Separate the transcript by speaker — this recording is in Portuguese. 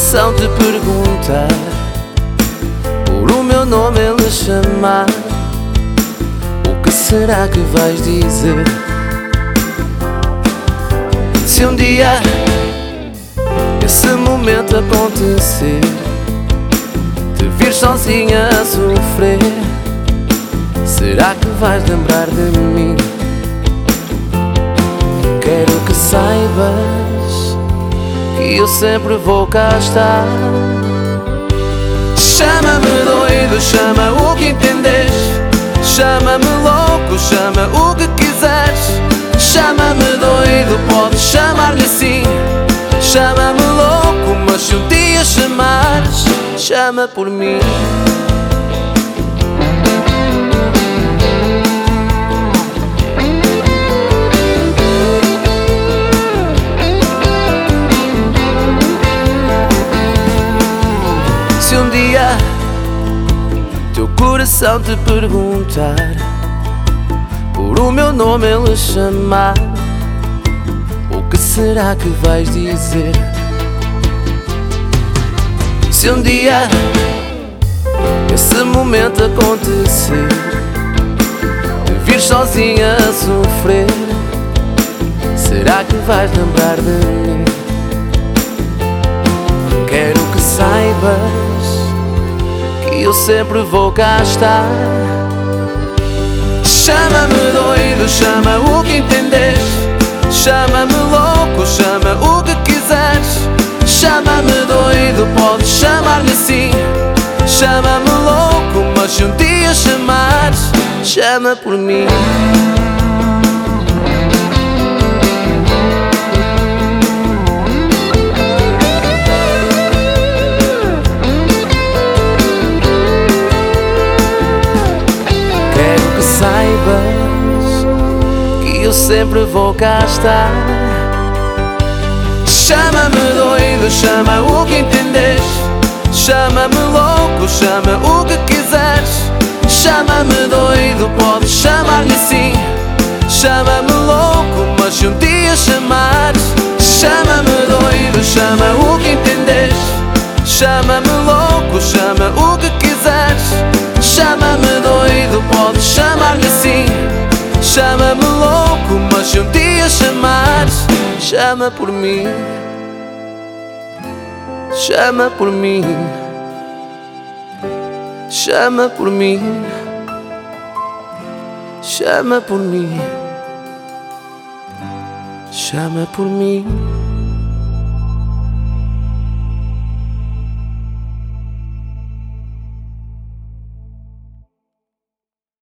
Speaker 1: coração te perguntar por o meu nome ele chamar, o que será que vais dizer? Se um dia esse momento acontecer, te vir sozinha a sofrer, será que vais lembrar de mim? Quero que saibas que eu sempre vou cá estar. Chama-me doido, chama o que entendes, chama-me louco, chama o que quiseres. Chama-me doido, podes chamar-me assim, chama-me louco, mas se um dia chamares, chama por mim. Se um dia teu coração te perguntar por o meu nome ele chamar, o que será que vais dizer? Se um dia esse momento acontecer, te vir sozinha a sofrer, será que vais lembrar de mim? Quero que saibas que eu sempre vou cá estar. Chama-me doido, chama o que entendes, chama-me louco, chama o que quiseres. Chama-me doido, podes chamar-me assim, chama-me louco, mas se um dia chamares, chama por mim. Saibas que eu sempre vou cá estar. Chama-me doido, chama o que entendes, chama-me louco, chama o que quiseres. Chama-me doido, podes chamar-me assim, chama-me louco, mas se um dia chamares, chama-me doido, chama o que entendes, chama-me louco, chama o que quiseres. Chama-me doido, podes chamar-me assim, chama-me louco, mas se um dia chamares, chama por mim. Chama por mim, chama por mim, chama por mim, chama por mim.